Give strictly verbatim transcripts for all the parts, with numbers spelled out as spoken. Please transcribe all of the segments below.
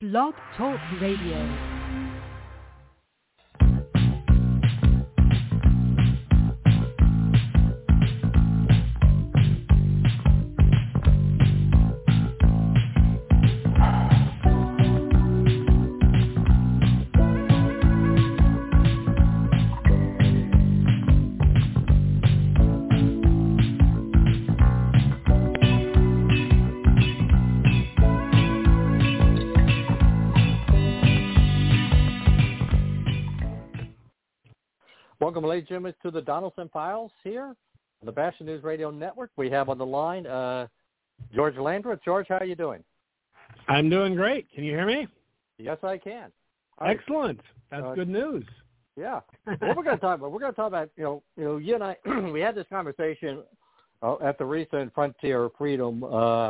Blog Talk Radio. Welcome, ladies and gentlemen, to the Donaldson Files here on the Bastion News Radio Network. We have on the line uh, George Landreth. George, how are you doing? I'm doing great. Can you hear me? Yes, I can. All Excellent. Right. That's uh, good news. Yeah. What we're going to talk about, we're going to talk about, you know, you know, you and I, we had this conversation uh, at the recent Frontier Freedom uh,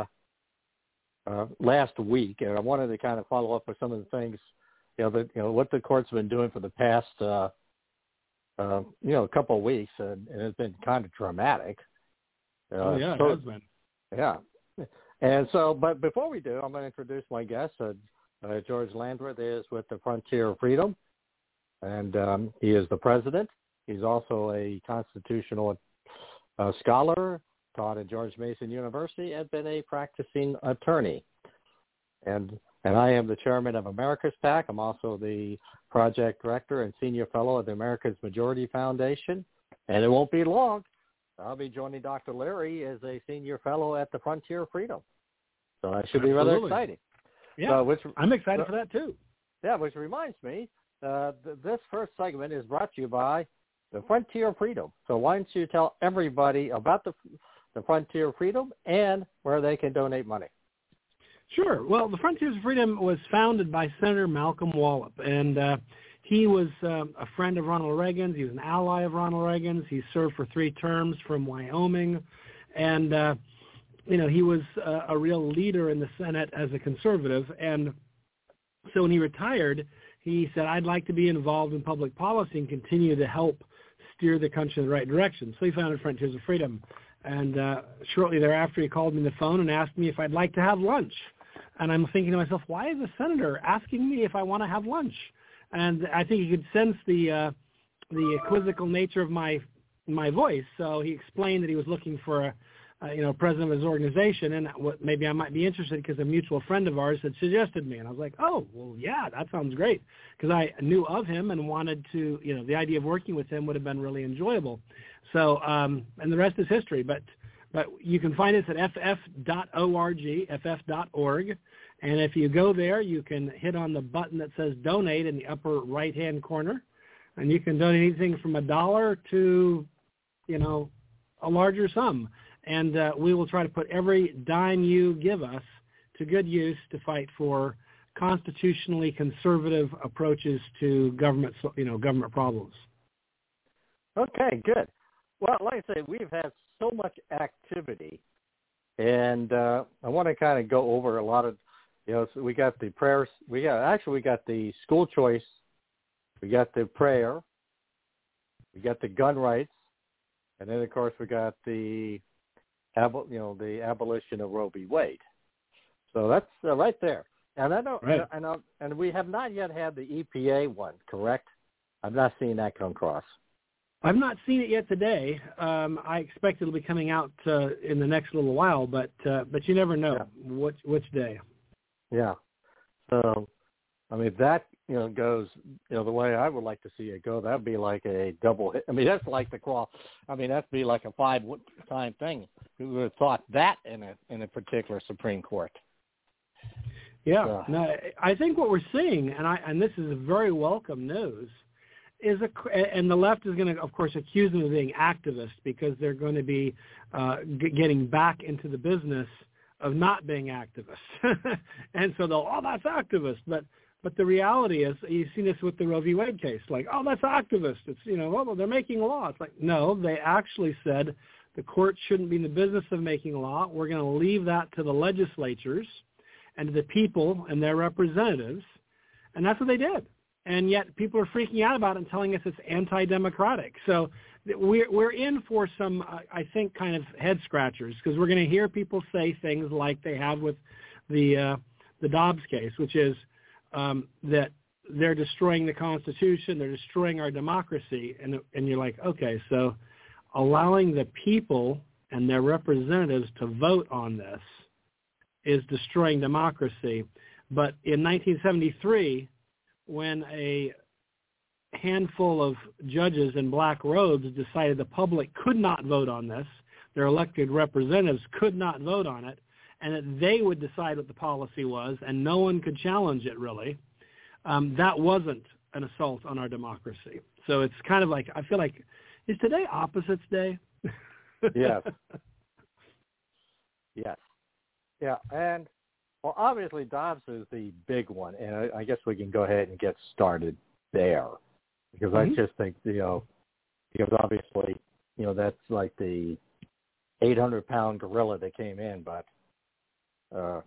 uh, last week, and I wanted to kind of follow up with some of the things, you know, that, you know, what the court's been doing for the past uh, Uh, you know, a couple of weeks, and, and it's been kind of dramatic. Uh, oh, yeah, so, it has been. Yeah. And so, but before we do, I'm going to introduce my guest. Uh, uh, George Landreth is with the Frontier of Freedom, and um, he is the president. He's also a constitutional uh, scholar, taught at George Mason University, and been a practicing attorney. And And I am the chairman of America's PAC. I'm also the project director and senior fellow of the America's Majority Foundation. And it won't be long. I'll be joining Doctor Larry as a senior fellow at the Frontier of Freedom. So that should be Absolutely. rather exciting. Yeah, so, which, I'm excited so, for that too. Yeah, which reminds me, uh, th- this first segment is brought to you by the Frontier of Freedom. So why don't you tell everybody about the, the Frontier of Freedom and where they can donate money. Sure. Well, the Frontiers of Freedom was founded by Senator Malcolm Wallop, and uh, he was uh, a friend of Ronald Reagan's. He was an ally of Ronald Reagan's. He served for three terms from Wyoming, and, uh, you know, he was uh, a real leader in the Senate as a conservative. And so when he retired, he said, I'd like to be involved in public policy and continue to help steer the country in the right direction. So he founded Frontiers of Freedom. And uh, shortly thereafter, he called me on the phone and asked me if I'd like to have lunch. And I'm thinking to myself, why is a senator asking me if I want to have lunch? And I think he could sense the uh, the quizzical nature of my my voice. So he explained that he was looking for a, a you know president of his organization, and what, maybe I might be interested because a mutual friend of ours had suggested me. And I was like, oh, well, yeah, that sounds great, because I knew of him and wanted to, you know, the idea of working with him would have been really enjoyable. So, um, and the rest is history. But But you can find us at f f dot org, f f dot org. And if you go there, you can hit on the button that says donate in the upper right-hand corner. And you can donate anything from a dollar to, you know, a larger sum. And uh, we will try to put every dime you give us to good use to fight for constitutionally conservative approaches to government, you know, government problems. Okay, good. Well, like I say, we've had so much activity, and uh, I want to kind of go over a lot of, you know, so we got the prayers, we got, actually we got the school choice, we got the prayer, we got the gun rights, and then of course we got the, you know, the abolition of Roe v. Wade. So that's uh, right there. And I don't, right. and, and, and we have not yet had the E P A one, correct? I've not seen that come across. I've not seen it yet today. Um, I expect it'll be coming out uh, in the next little while, but uh, but you never know yeah. which which day. Yeah. So, I mean, that, you know, goes, you know, the way I would like to see it go, that'd be like a double hit. I mean, that's like the cross. I mean, that'd be like a five-time thing. Who would have thought that in a in a particular Supreme Court? Yeah. So. No, I think what we're seeing, and I and this is a very welcome news, is a, and the left is going to, of course, accuse them of being activists because they're going to be uh, g- getting back into the business of not being activists. And so they'll, oh, that's activist. But but the reality is, you've seen this with the Roe v. Wade case, like, oh, that's activist. It's, you know, oh, they're making law. It's like, no, they actually said the court shouldn't be in the business of making law. We're going to leave that to the legislatures and to the people and their representatives. And that's what they did. And yet people are freaking out about it and telling us it's anti-democratic. So we're, we're in for some, uh, I think, kind of head scratchers, because we're going to hear people say things like they have with the uh, the Dobbs case, which is, um, that they're destroying the Constitution, they're destroying our democracy, and and you're like, okay, so allowing the people and their representatives to vote on this is destroying democracy. But in nineteen seventy-three, when a handful of judges in black robes decided the public could not vote on this, their elected representatives could not vote on it, and that they would decide what the policy was, and no one could challenge it really, um, that wasn't an assault on our democracy. So it's kind of like, I feel like, is today Opposites Day? Yes. Yes. Yeah, and, well, obviously Dobbs is the big one, and I, I guess we can go ahead and get started there, because mm-hmm. I just think, you know, because obviously, you know, that's like the eight hundred pound gorilla that came in, but, uh,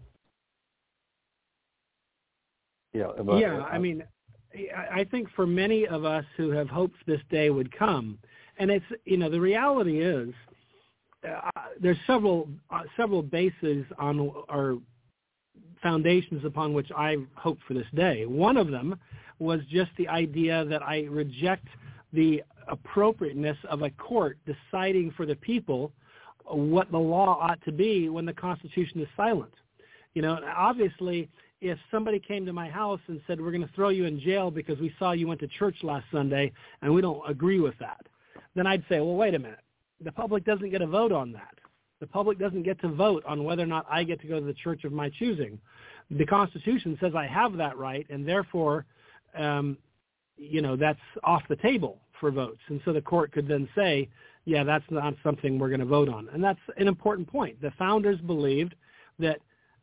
you know. But, yeah, uh, I mean, I think for many of us who have hoped this day would come, and it's, you know, the reality is uh, there's several uh, several bases on our foundations upon which I hoped for this day. One of them was just the idea that I reject the appropriateness of a court deciding for the people what the law ought to be when the Constitution is silent. You know, obviously, if somebody came to my house and said, we're going to throw you in jail because we saw you went to church last Sunday and we don't agree with that, then I'd say, well, wait a minute. The public doesn't get a vote on that. The public doesn't get to vote on whether or not I get to go to the church of my choosing. The Constitution says I have that right, and therefore, um, you know, that's off the table for votes. And so the court could then say, yeah, that's not something we're going to vote on. And that's an important point. The founders believed that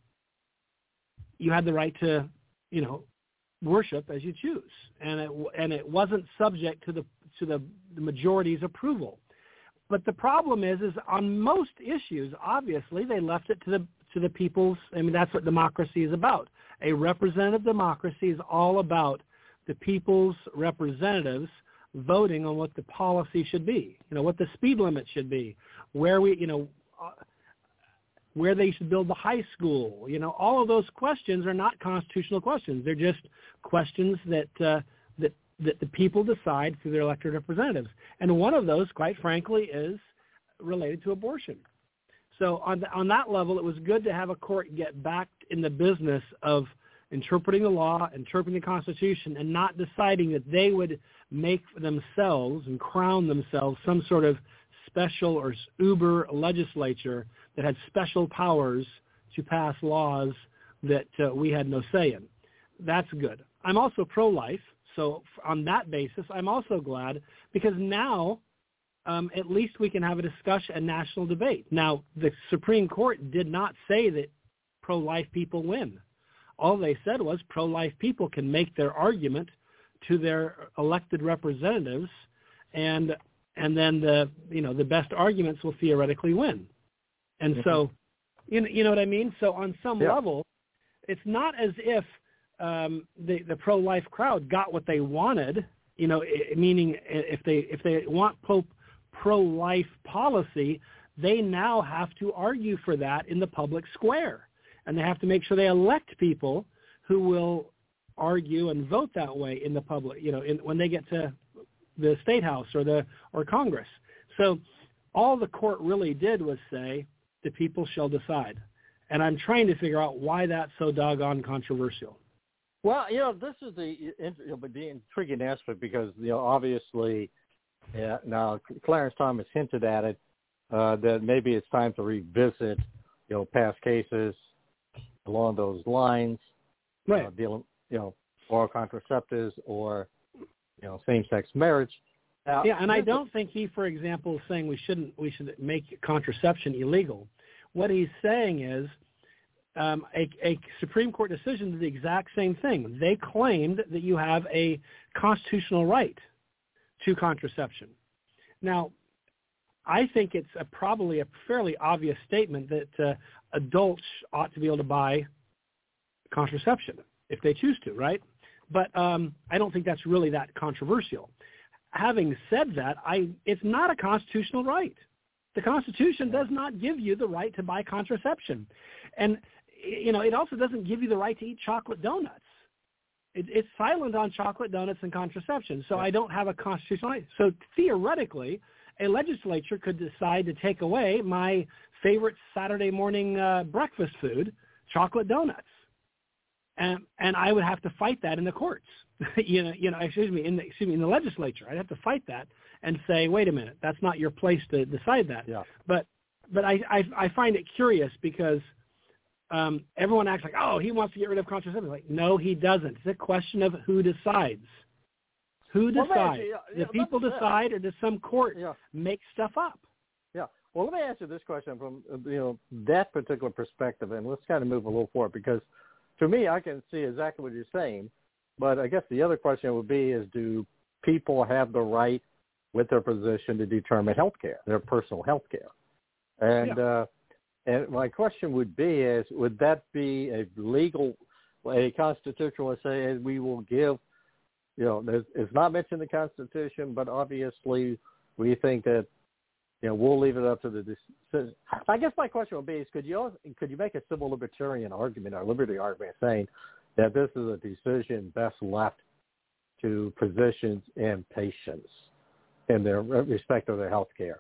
you had the right to, you know, worship as you choose, and it and it wasn't subject to the to the, the majority's approval. But the problem is, is on most issues, obviously, they left it to the to the people's. I mean, that's what democracy is about. A representative democracy is all about the people's representatives voting on what the policy should be. You know, what the speed limit should be, where we, you know, uh, where they should build the high school. You know, all of those questions are not constitutional questions. They're just questions that uh, that. that the people decide through their elected representatives. And one of those, quite frankly, is related to abortion. So on, the, on that level, it was good to have a court get back in the business of interpreting the law, interpreting the Constitution, and not deciding that they would make themselves and crown themselves some sort of special or uber legislature that had special powers to pass laws that uh, we had no say in. That's good. I'm also pro-life. So on that basis, I'm also glad because now um, at least we can have a discussion, a national debate. Now, the Supreme Court did not say that pro-life people win. All they said was pro-life people can make their argument to their elected representatives, and and then the you know the best arguments will theoretically win. And mm-hmm. so, you know, you know what I mean. So on some yeah. level, it's not as if Um, the, the pro-life crowd got what they wanted, you know, I, meaning if they if they want pro, pro-life policy, they now have to argue for that in the public square. And they have to make sure they elect people who will argue and vote that way in the public, you know, in, when they get to the State House or the or Congress. So all the court really did was say, the people shall decide. And I'm trying to figure out why that's so doggone controversial. Well, you know, this is the you know, the intriguing aspect because, you know, obviously, yeah, now Clarence Thomas hinted at it, uh, that maybe it's time to revisit, you know, past cases along those lines, right? Uh, dealing, you know, oral contraceptives or, you know, same-sex marriage. Now, yeah, and I don't think he, for example, is saying we shouldn't we should make contraception illegal. What he's saying is, Um, a, a Supreme Court decision did the exact same thing. They claimed that you have a constitutional right to contraception. Now, I think it's a, probably a fairly obvious statement that uh, adults ought to be able to buy contraception if they choose to, right? But um, I don't think that's really that controversial. Having said that, I it's not a constitutional right. The Constitution does not give you the right to buy contraception. And you know, it also doesn't give you the right to eat chocolate donuts. It, it's silent on chocolate donuts and contraception, so I don't have a constitutional right. So theoretically, a legislature could decide to take away my favorite Saturday morning uh, breakfast food, chocolate donuts, and and I would have to fight that in the courts. you know, you know, excuse me, in the excuse me, in the legislature, I'd have to fight that and say, wait a minute, that's not your place to decide that. Yeah. But but I I, I find it curious because. Um, everyone acts like, oh, he wants to get rid of contraception. Like, no, he doesn't. It's a question of who decides. Who decides? Well, actually, yeah, yeah, the people decide, or does some court yeah. make stuff up? Yeah. Well, let me answer this question from you know that particular perspective, and let's kind of move a little forward because, to me, I can see exactly what you're saying. But I guess the other question would be: is do people have the right, with their position, to determine health care, their personal health care? And yeah. uh, And my question would be is, would that be a legal, a constitutional say we will give, you know, it's not mentioned in the Constitution, but obviously we think that, you know, we'll leave it up to the decision. I guess my question would be is, could you, could you make a civil libertarian argument or liberty argument saying that this is a decision best left to physicians and patients in their respect of their health care?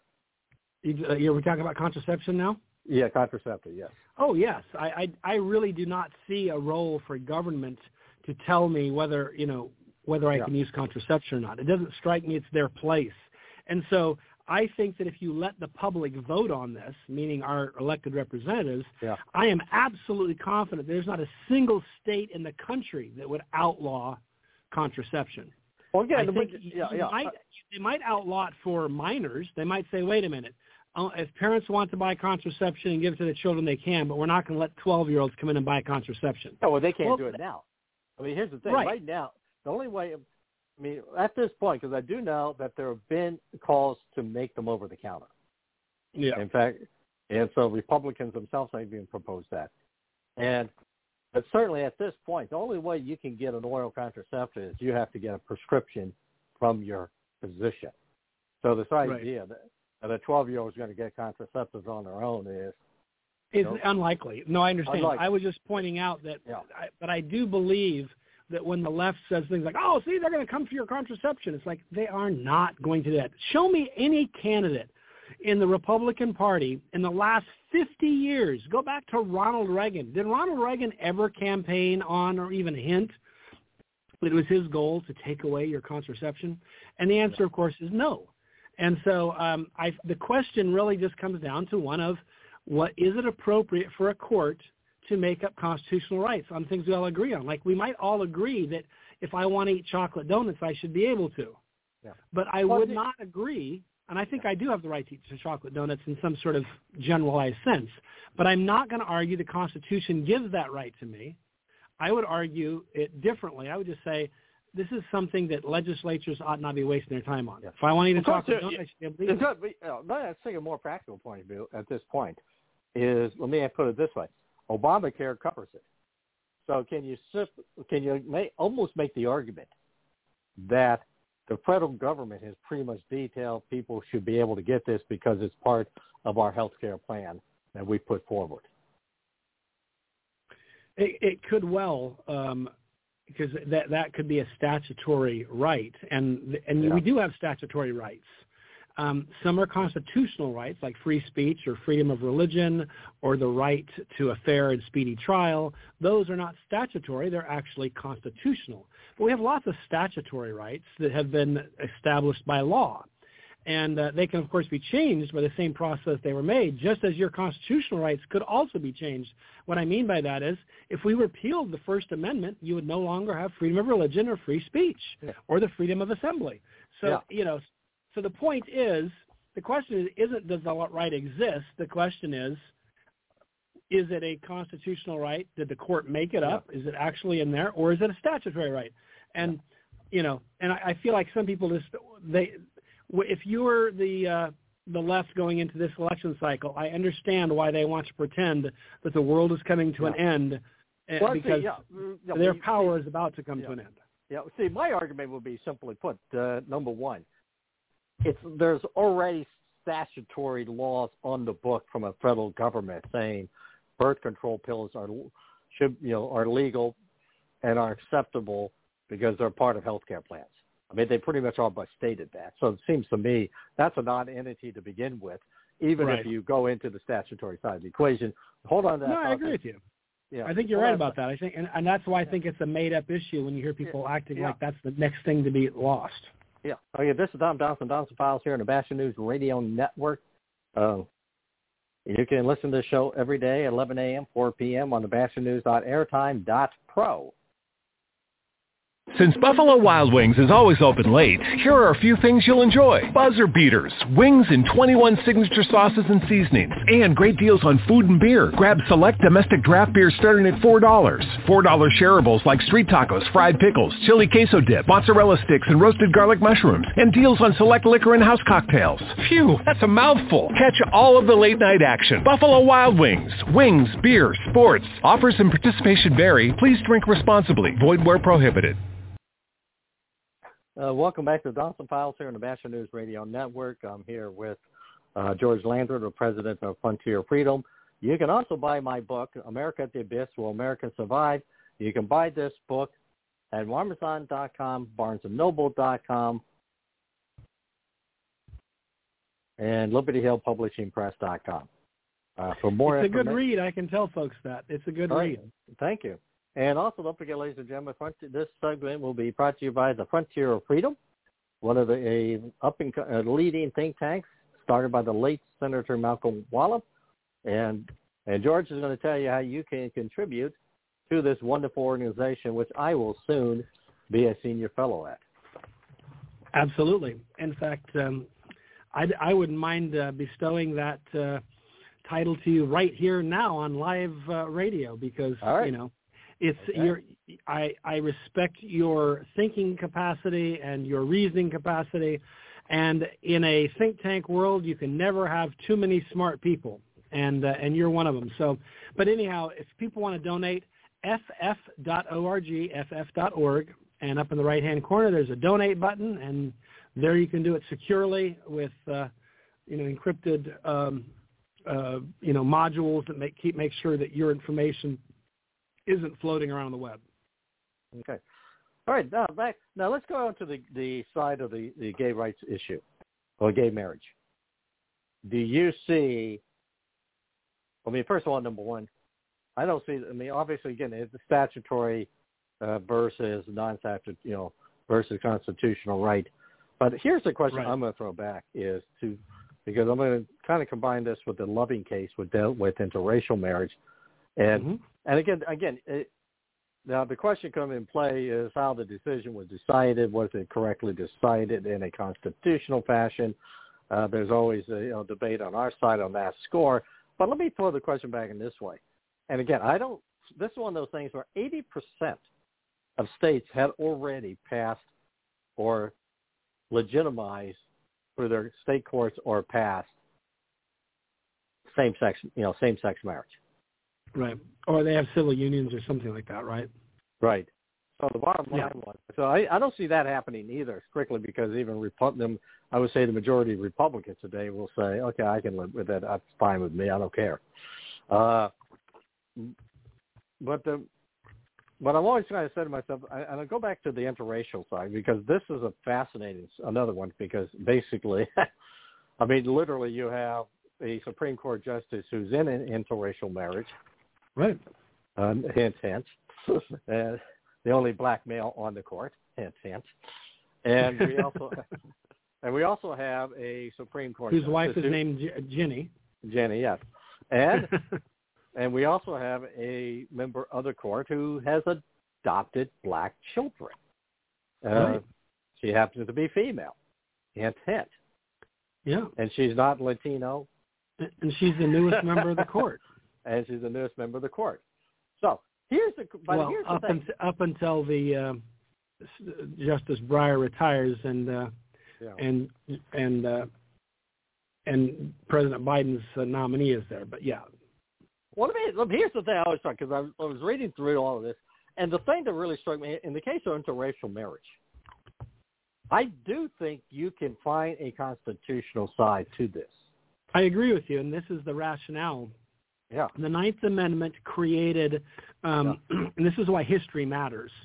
You, we're talking about contraception now? Yeah, contraceptive, yes. Oh, yes. I, I I really do not see a role for government to tell me whether, you know, whether I yeah. can use contraception or not. It doesn't strike me it's their place. And so I think that if you let the public vote on this, meaning our elected representatives, yeah. I am absolutely confident there's not a single state in the country that would outlaw contraception. Well, again, I the, think yeah, you yeah. might, they might outlaw it for minors. They might say, wait a minute. If parents want to buy contraception and give it to the children, they can, but we're not going to let twelve-year-olds come in and buy contraception. Oh, well, they can't well, do it now. I mean, here's the thing. Right. right now, the only way, I mean, at this point, because I do know that there have been calls to make them over the counter. Yeah. In fact, and so Republicans themselves have even proposed that. And but certainly at this point, the only way you can get an oral contraceptive is you have to get a prescription from your physician. So this idea right. that And a twelve-year-old is going to get contraceptives on their own is is you know, unlikely. No, I understand. unlikely. I was just pointing out that, yeah. I, but I do believe that when the left says things like, "Oh, see, they're going to come for your contraception," it's like they are not going to do that. Show me any candidate in the Republican Party in the last fifty years. Go back to Ronald Reagan. Did Ronald Reagan ever campaign on or even hint that it was his goal to take away your contraception? And the answer, yeah. of course, is no. And so um, I, the question really just comes down to one of, what is it appropriate for a court to make up constitutional rights on things we all agree on? Like we might all agree that if I want to eat chocolate donuts, I should be able to. Yeah. But I well, would the, not agree, and I think yeah. I do have the right to eat chocolate donuts in some sort of generalized sense, but I'm not going to argue the Constitution gives that right to me. I would argue it differently. I would just say, this is something that legislatures ought not be wasting their time on. Yeah. If I want to eat a chocolate donut, I should be able to eat it. But, you know, let's take a more practical point of view at this point. Is let me put it this way: Obamacare covers it. So can you can you make, almost make the argument that the federal government has pretty much detailed people should be able to get this because it's part of our health care plan that we put forward? It, it could well. Um, because that that could be a statutory right, and and yeah. we do have statutory rights. Um, some are constitutional rights, like free speech or freedom of religion or the right to a fair and speedy trial. Those are not statutory; they're actually constitutional. But we have lots of statutory rights that have been established by law. And uh, they can, of course, be changed by the same process they were made, just as your constitutional rights could also be changed. What I mean by that is, if we repealed the First Amendment, you would no longer have freedom of religion or free speech yeah. or the freedom of assembly. So, yeah. you know, so the point is, the question is, isn't does the right exist? The question is, is it a constitutional right? Did the court make it up? Yeah. Is it actually in there? Or is it a statutory right? And, yeah. you know, and I, I feel like some people just, they, if you're the uh, the left going into this election cycle, I understand why they want to pretend that the world is coming to yeah. an end uh, well, because see, yeah. Yeah, their we, power see, is about to come yeah. to an end. Yeah. See, my argument would be simply put: uh, number one, it's there's already statutory laws on the book from a federal government saying birth control pills are should you know are legal and are acceptable because they're part of healthcare plans. I mean, they pretty much all but stated that. So it seems to me that's a non-entity to begin with, even right. if you go into the statutory side of the equation. Hold on to that. No, I agree with you. Yeah. I think you're right about that. I think, and, and that's why I think it's a made-up issue when you hear people yeah. acting yeah. like that's the next thing to be lost. Yeah. Okay, this is Tom Donelson, Donelson Files here on the Bastion News Radio Network. Uh, you can listen to the show every day at eleven a.m., four p.m. on the bastion news dot airtime dot pro. Since Buffalo Wild Wings is always open late, here are a few things you'll enjoy. Buzzer beaters, wings in twenty-one signature sauces and seasonings, and great deals on food and beer. Grab select domestic draft beer starting at four dollars. four dollar shareables like street tacos, fried pickles, chili queso dip, mozzarella sticks, and roasted garlic mushrooms. And deals on select liquor and house cocktails. Phew, that's a mouthful. Catch all of the late night action. Buffalo Wild Wings. Wings, beer, sports. Offers and participation vary. Please drink responsibly. Void where prohibited. Uh, welcome back to the Donelson Files here on the Bastion News Radio Network. I'm here with uh, George Landry, the president of Frontier Freedom. You can also buy my book, America at the Abyss, Will America Survive? You can buy this book at Amazon dot com, Barnes and Noble dot com, and Liberty Hill Publishing Press dot com. Uh, for more It's a good read. I can tell folks that. It's a good All read. Right. Thank you. And also, don't forget, ladies and gentlemen, this segment will be brought to you by the Frontier of Freedom, one of the a up and uh, leading think tanks started by the late Senator Malcolm Wallop. And and George is going to tell you how you can contribute to this wonderful organization, which I will soon be a senior fellow at. Absolutely. In fact, um, I, I wouldn't mind uh, bestowing that uh, title to you right here now on live uh, radio because, right. you know, It's okay. your. I, I respect your thinking capacity and your reasoning capacity, and in a think tank world, you can never have too many smart people, and uh, and you're one of them. So, but anyhow, if people want to donate, f f dot org, f f dot org, and up in the right hand corner, there's a donate button, and there you can do it securely with, uh, you know, encrypted, um, uh, you know, modules that make keep make sure that your information isn't floating around the web. Okay. All right. Now back. Now let's go on to the, the side of the, the gay rights issue or gay marriage. Do you see? I mean, first of all, number one, I don't see. I mean, obviously, again, it's the statutory uh, versus non-statutory, you know, versus constitutional right. But here's the question right. I'm going to throw back is to because I'm going to kind of combine this with the Loving case with dealt with interracial marriage, and. Mm-hmm. And again, again, it, now the question coming in play is how the decision was decided. Was it correctly decided in a constitutional fashion? Uh, there's always a you know, debate on our side on that score. But let me throw the question back in this way. And again, I don't. This is one of those things where eighty percent of states had already passed or legitimized through their state courts or passed same-sex, you know, same-sex marriage. Right. Or they have civil unions or something like that, right? Right. So the bottom line yeah. was, so I, I don't see that happening either, strictly because even Republican, I would say the majority of Republicans today will say, okay, I can live with that. That's fine with me. I don't care. Uh, but the, but I'm always trying to say to myself, I, and I go back to the interracial side because this is a fascinating, another one because basically, I mean, literally you have a Supreme Court justice who's in an interracial marriage. Right. Um, hint, hint. uh, the only black male on the court. Hint, hint. And we also and we also have a Supreme Court whose justice wife is who, named Jenny. Jenny, yes. And and we also have a member of the court who has adopted black children. Uh, right. She happens to be female. Hint, hint. Yeah. And she's not Latino. And she's the newest member of the court. And she's the newest member of the court. So here's the but well, here's the up, thing. Until, up until the uh, Justice Breyer retires and uh, yeah. and and uh, and President Biden's uh, nominee is there. But yeah. Well, let me, here's the thing I always talk because I, I was reading through all of this, and the thing that really struck me in the case of interracial marriage, I do think you can find a constitutional side to this. I agree with you, and this is the rationale. Yeah. The Ninth Amendment created, um, yeah. and this is why history matters,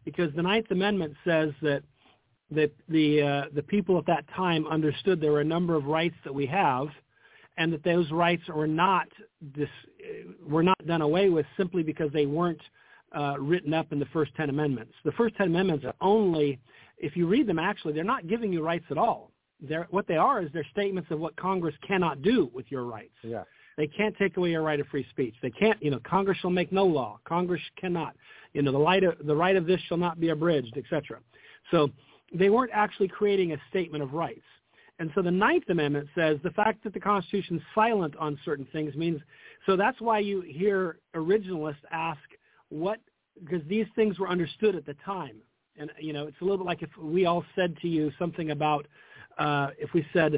because the Ninth Amendment says that that the uh, the people at that time understood there were a number of rights that we have, and that those rights were not dis, were not done away with simply because they weren't uh, written up in the first ten amendments. The first ten amendments are only, if you read them, actually, they're not giving you rights at all. They're, what they are is they're statements of what Congress cannot do with your rights. Yeah. They can't take away your right of free speech. They can't, you know, Congress shall make no law. Congress cannot, you know, the right of, the right of this shall not be abridged, et cetera. So they weren't actually creating a statement of rights. And so the Ninth Amendment says the fact that the Constitution is silent on certain things means, so that's why you hear originalists ask what, because these things were understood at the time. And, you know, it's a little bit like if we all said to you something about, uh, if we said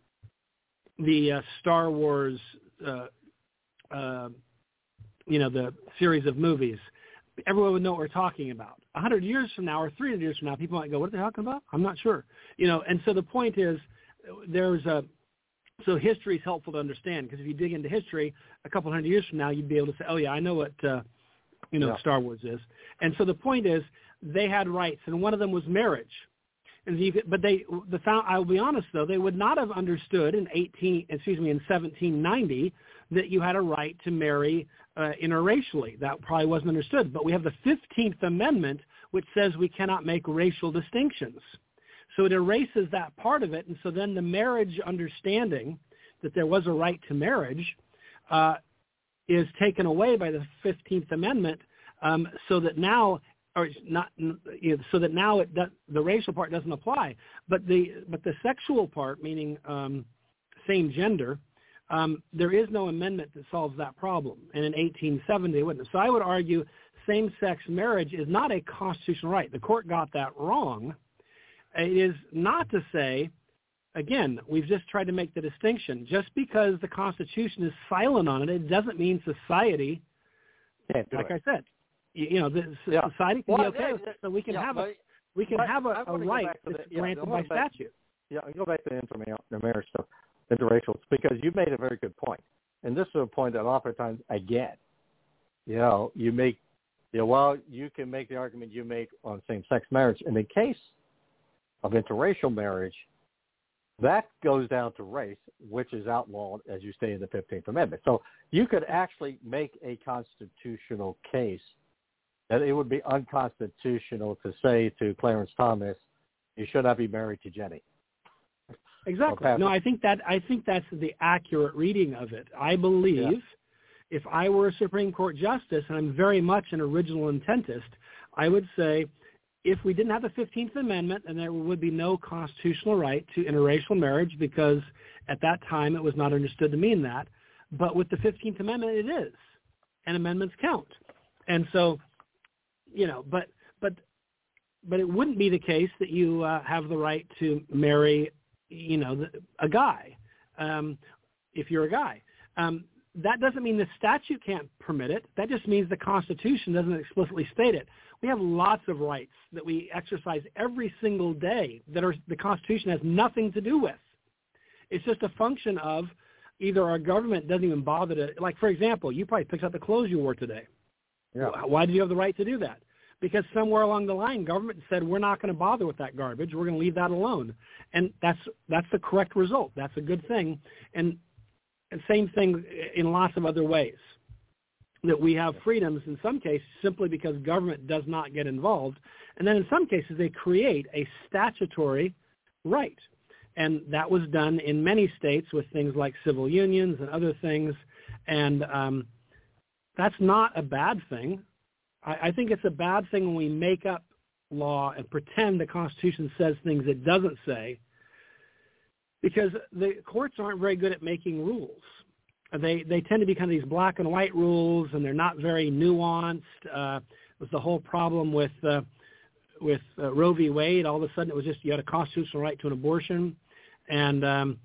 the uh, Star Wars, uh, uh, you know, the series of movies, everyone would know what we're talking about. A hundred years from now or three hundred years from now, people might go, what are they talking about? I'm not sure. You know, and so the point is there's a, so history is helpful to understand, because if you dig into history, a couple hundred years from now, you'd be able to say, oh, yeah, I know what, uh, you know, yeah. Star Wars is. And so the point is they had rights, and one of them was marriage. And you could, but they, the found, I will be honest though, they would not have understood in eighteen, excuse me, in seventeen ninety that you had a right to marry uh, interracially. That probably wasn't understood. But we have the fifteenth Amendment, which says we cannot make racial distinctions. So it erases that part of it, and so then the marriage understanding that there was a right to marriage uh, is taken away by the fifteenth Amendment, um, so that now. Or not, you know, so that now it does, the racial part doesn't apply, but the but the sexual part, meaning um, same gender, um, there is no amendment that solves that problem. And in eighteen seventy, it wouldn't. So I would argue same-sex marriage is not a constitutional right. The court got that wrong. It is not to say, again, we've just tried to make the distinction. Just because the Constitution is silent on it, it doesn't mean society. Can't do like it. I said. You know, the yeah. society can well, be okay yeah, with it, so we can yeah, have but, a we can have a, a right that's the, yeah, granted by back, statute. Yeah, I go back to the intermarriage stuff, interracial, because you made a very good point, and this is a point that oftentimes I get. You know, you make, you know, well, you can make the argument you make on same-sex marriage. In the case of interracial marriage, that goes down to race, which is outlawed, as you say, in the fifteenth Amendment. So you could actually make a constitutional case that it would be unconstitutional to say to Clarence Thomas, you should not be married to Jenny. Exactly. No, I think that I think that's the accurate reading of it. I believe yeah. if I were a Supreme Court justice, and I'm very much an original intentist, I would say if we didn't have the fifteenth Amendment, then there would be no constitutional right to interracial marriage, because at that time it was not understood to mean that. But with the fifteenth Amendment, it is, and amendments count. And so, you know, but but but it wouldn't be the case that you uh, have the right to marry, you know, a guy um, if you're a guy. Um, that doesn't mean the statute can't permit it. That just means the Constitution doesn't explicitly state it. We have lots of rights that we exercise every single day that are, the Constitution has nothing to do with. It's just a function of either our government doesn't even bother to, like, for example, you probably picked up the clothes you wore today. Yeah. Why do you have the right to do that? Because somewhere along the line, government said, we're not going to bother with that garbage. We're going to leave that alone. And that's that's the correct result. That's a good thing. And, and same thing in lots of other ways, that we have freedoms in some cases simply because government does not get involved. And then in some cases, they create a statutory right. And that was done in many states with things like civil unions and other things. And um, that's not a bad thing. I, I think it's a bad thing when we make up law and pretend the Constitution says things it doesn't say, because the courts aren't very good at making rules. They they tend to be kind of these black and white rules, and they're not very nuanced. Uh, it was the whole problem with uh, with uh, Roe v. Wade. All of a sudden, it was just you had a constitutional right to an abortion, and um,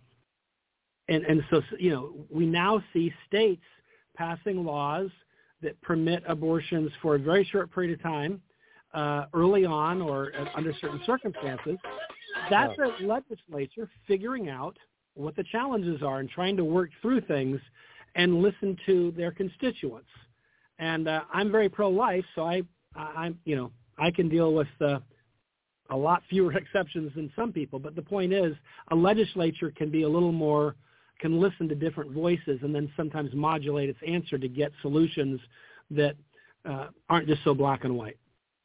and and so you know we now see states passing laws that permit abortions for a very short period of time, uh, early on or under certain circumstances. That's a legislature figuring out what the challenges are and trying to work through things and listen to their constituents. And uh, I'm very pro-life, so I, I, I'm, you know, I can deal with uh, a lot fewer exceptions than some people. But the point is, a legislature can be a little more, can listen to different voices and then sometimes modulate its answer to get solutions that uh, aren't just so black and white.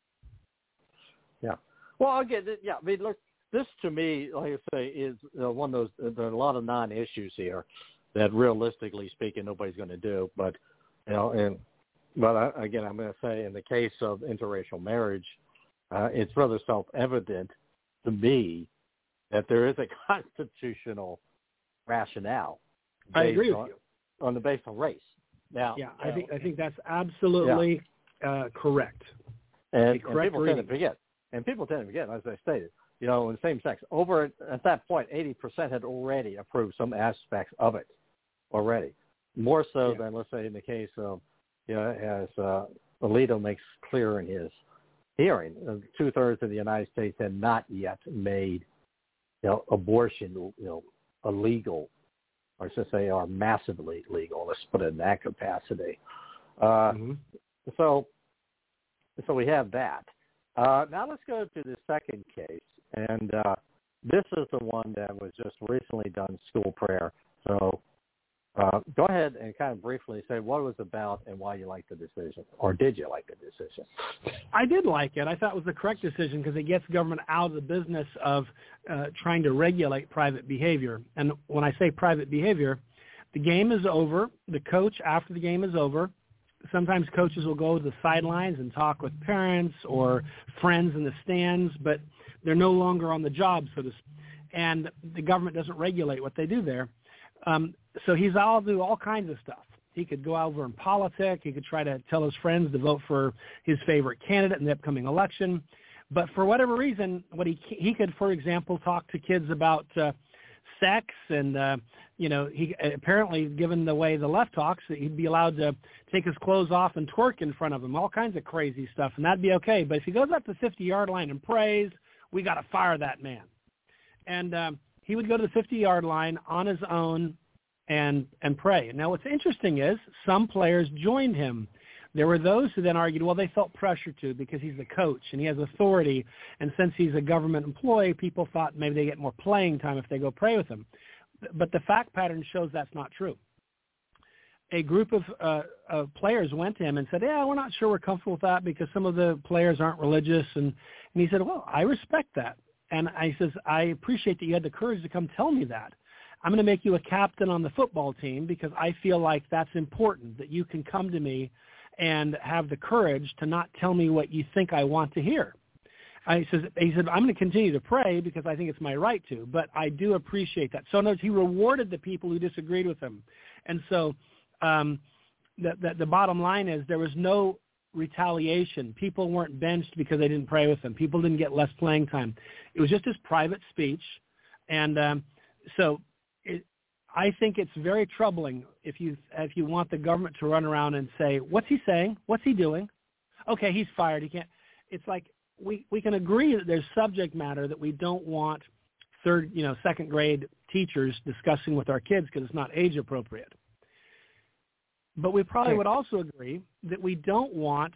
Yeah. Well, again, yeah, I mean, look, this to me, like I say, is uh, one of those, there are a lot of non-issues here that realistically speaking, nobody's going to do. But, you know, and, but I, again, I'm going to say in the case of interracial marriage, uh, it's rather self-evident to me that there is a constitutional rationale. I agree with on, you. On the basis of race. Now, yeah, I think I think that's absolutely yeah. uh, correct. And, correct and people reading. tend to forget. And people tend to forget, as I stated, you know, in same sex, over at that point, eighty percent had already approved some aspects of it already. More so yeah. than, let's say, in the case of, you know, as uh, Alito makes clear in his hearing, uh, two-thirds of the United States had not yet made, you know, abortion, you know, illegal, or I should say are massively legal. Let's put it in that capacity. Uh, mm-hmm. So so we have that. Uh, now let's go to the second case. And uh, this is the one that was just recently done, school prayer. So uh, go ahead and kind of briefly say what it was about and why you liked the decision, or did you like the decision? I did like it. I thought it was the correct decision because it gets government out of the business of uh, trying to regulate private behavior. And when I say private behavior, the game is over. The coach, after the game is over, sometimes coaches will go to the sidelines and talk with parents or friends in the stands, but they're no longer on the job, so to speak. And the government doesn't regulate what they do there. Um, so he's all do all kinds of stuff. He could go over in politics. He could try to tell his friends to vote for his favorite candidate in the upcoming election. But for whatever reason, what he he could, for example, talk to kids about uh, sex and, uh, you know, he apparently, given the way the left talks, he'd be allowed to take his clothes off and twerk in front of them, all kinds of crazy stuff, and that'd be okay. But if he goes up to the fifty-yard line and prays, we got to fire that man. And um, he would go to the fifty-yard line on his own and and pray. Now, what's interesting is some players joined him. There were those who then argued, well, they felt pressure to because he's the coach and he has authority, and since he's a government employee, people thought maybe they get more playing time if they go pray with him. But the fact pattern shows that's not true. A group of, uh, of players went to him and said, yeah, we're not sure we're comfortable with that because some of the players aren't religious. And, and he said, well, I respect that. And I says, I appreciate that you had the courage to come tell me that. I'm going to make you a captain on the football team because I feel like that's important, that you can come to me and have the courage to not tell me what you think I want to hear. I says, he said, I'm going to continue to pray because I think it's my right to, but I do appreciate that. So in other words, he rewarded the people who disagreed with him. And so um, the, the, the bottom line is there was no retaliation. People weren't benched because they didn't pray with him. People didn't get less playing time. It was just his private speech. And um, so it, I think it's very troubling if you if you want the government to run around and say, what's he saying? What's he doing? Okay, he's fired. He can't. It's like we, we can agree that there's subject matter that we don't want third, you know, second grade teachers discussing with our kids because it's not age appropriate. But we probably would also agree that we don't want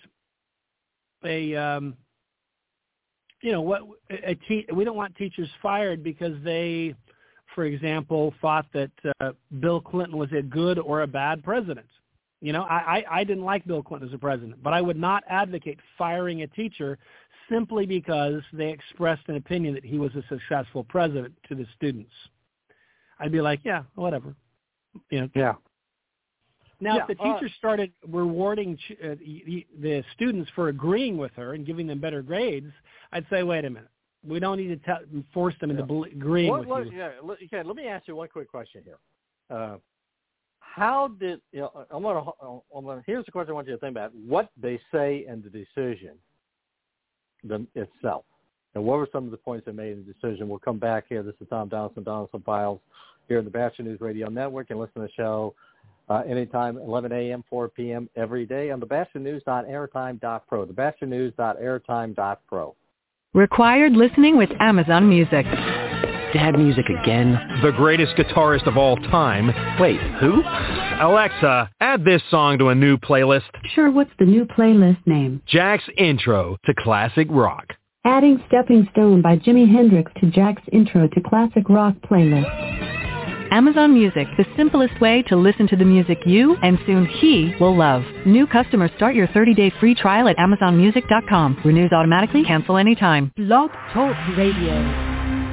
a, um, you know, what a te- we don't want teachers fired because they, for example, thought that uh, Bill Clinton was a good or a bad president. You know, I, I, I didn't like Bill Clinton as a president, but I would not advocate firing a teacher simply because they expressed an opinion that he was a successful president to the students. I'd be like, yeah, whatever. You know. Yeah. Now, yeah, if the teacher uh, started rewarding ch- uh, the students for agreeing with her and giving them better grades, I'd say, wait a minute. We don't need to t- force them into yeah. agreeing what, with what, you. Yeah, okay, let me ask you one quick question here. Uh, how did you know? I'm gonna, I'm gonna. Here's the question I want you to think about: what they say in the decision them, itself, and what were some of the points they made in the decision? We'll come back here. This is Tom Donaldson, Donaldson Files, here in the Bachelor News Radio Network, and listen to the show uh, anytime, eleven a.m., four p.m. every day on the bachelor news dot airtime dot pro. the bachelor news dot airtime dot pro. Required listening with Amazon Music. Dad music again? The greatest guitarist of all time. Wait, who? Alexa, add this song to a new playlist. Sure, what's the new playlist name? Jack's Intro to Classic Rock. Adding Stepping Stone by Jimi Hendrix to Jack's Intro to Classic Rock playlist. Amazon Music, the simplest way to listen to the music you and soon he will love. New customers start your thirty-day free trial at amazon music dot com. Renews automatically, cancel anytime. Blog Talk Radio.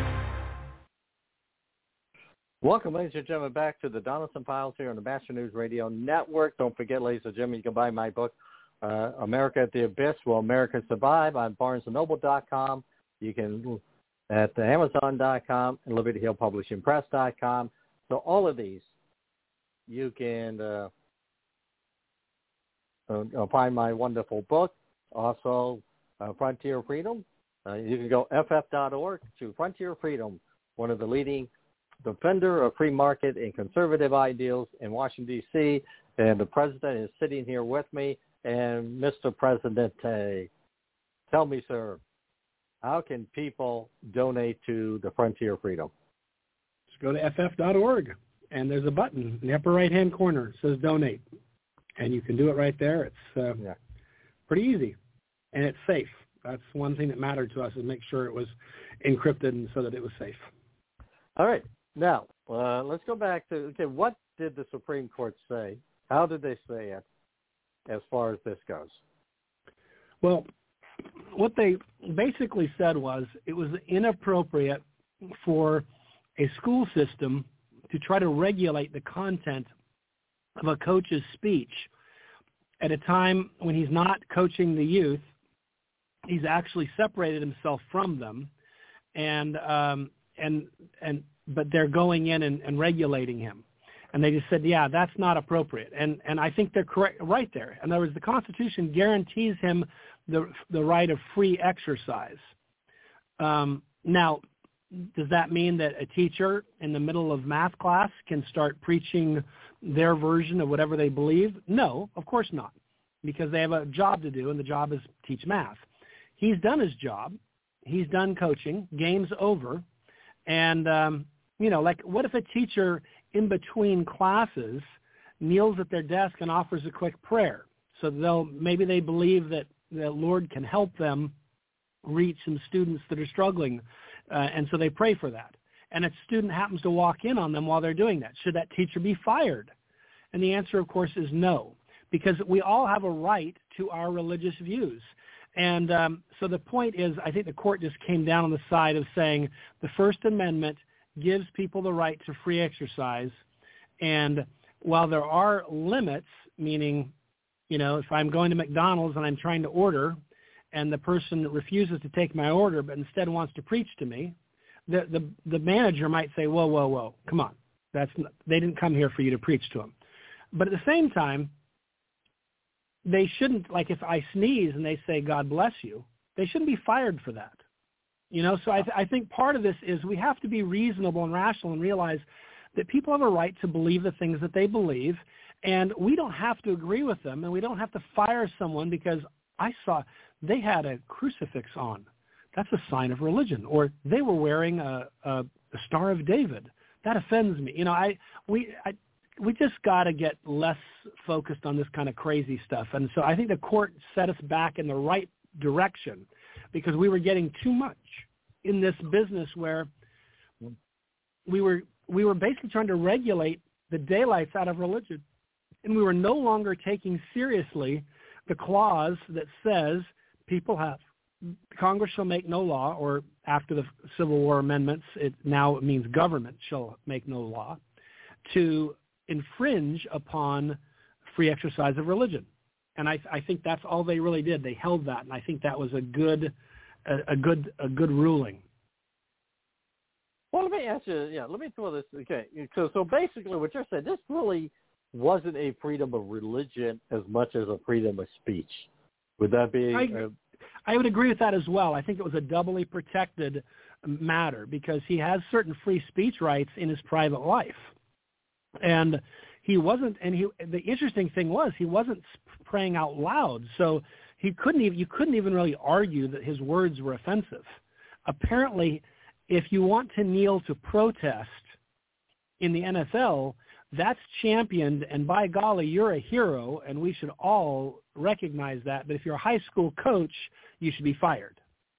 Welcome, ladies and gentlemen, back to the Donaldson Files here on the Master News Radio Network. Don't forget, ladies and gentlemen, you can buy my book, uh, America at the Abyss, Will America Survive, on barnes and noble dot com. You can at amazon dot com and liberty hill publishing press dot com. So all of these, you can uh, uh, find my wonderful book. Also, uh, Frontier Freedom. Uh, you can go f f dot org to Frontier Freedom, one of the leading defender of free market and conservative ideals in Washington, D C, and the president is sitting here with me. And Mister President, uh, tell me, sir, how can people donate to the Frontier Freedom? Just go to f f dot org, and there's a button in the upper right-hand corner. It says Donate, and you can do it right there. It's uh, yeah. pretty easy, and it's safe. That's one thing that mattered to us, is make sure it was encrypted and so that it was safe. All right. Now, uh, let's go back to, okay, what did the Supreme Court say? How did they say it as far as this goes? Well, what they basically said was it was inappropriate for a school system to try to regulate the content of a coach's speech at a time when he's not coaching the youth. He's actually separated himself from them, and um, and and but they're going in and, and regulating him. And they just said, yeah, that's not appropriate. And and I think they're correct right there. In other words, the Constitution guarantees him the the right of free exercise. Um, now, does that mean that a teacher in the middle of math class can start preaching their version of whatever they believe? No, of course not, because they have a job to do, and the job is teach math. He's done his job. He's done coaching. Game's over. And, um, you know, like what if a teacher in between classes kneels at their desk and offers a quick prayer? So they'll maybe they believe that the Lord can help them reach some students that are struggling, uh, and so they pray for that. And a student happens to walk in on them while they're doing that. Should that teacher be fired? And the answer, of course, is no, because we all have a right to our religious views. And um, so the point is, I think the court just came down on the side of saying the First Amendment gives people the right to free exercise. And while there are limits, meaning, you know, if I'm going to McDonald's and I'm trying to order and the person refuses to take my order but instead wants to preach to me, the the, the manager might say, whoa, whoa, whoa, come on. That's not, they didn't come here for you to preach to them. But at the same time, they shouldn't, like if I sneeze and they say, God bless you, they shouldn't be fired for that. You know, so I, th- I think part of this is we have to be reasonable and rational and realize that people have a right to believe the things that they believe, and we don't have to agree with them, and we don't have to fire someone because I saw they had a crucifix on. That's a sign of religion. Or they were wearing a, a, a Star of David. That offends me. You know, I we I, we just got to get less focused on this kind of crazy stuff. And so I think the court set us back in the right direction because we were getting too much in this business where we were we were basically trying to regulate the daylights out of religion. And we were no longer taking seriously the clause that says people have, Congress shall make no law, or after the Civil War amendments, it now means government shall make no law, to infringe upon free exercise of religion. And I, I think that's all they really did. They held that, and I think that was a good, a, a good, a good ruling. Well, let me ask you. Yeah, let me throw this. Okay, so so basically, what you're saying, this really wasn't a freedom of religion as much as a freedom of speech. Would that be? I, uh, I would agree with that as well. I think it was a doubly protected matter because he has certain free speech rights in his private life. And he wasn't, and he, the interesting thing was he wasn't praying out loud. So he couldn't even, you couldn't even really argue that his words were offensive. Apparently if you want to kneel to protest in the N F L, that's championed, and by golly, you're a hero, and we should all recognize that. But if you're a high school coach, you should be fired.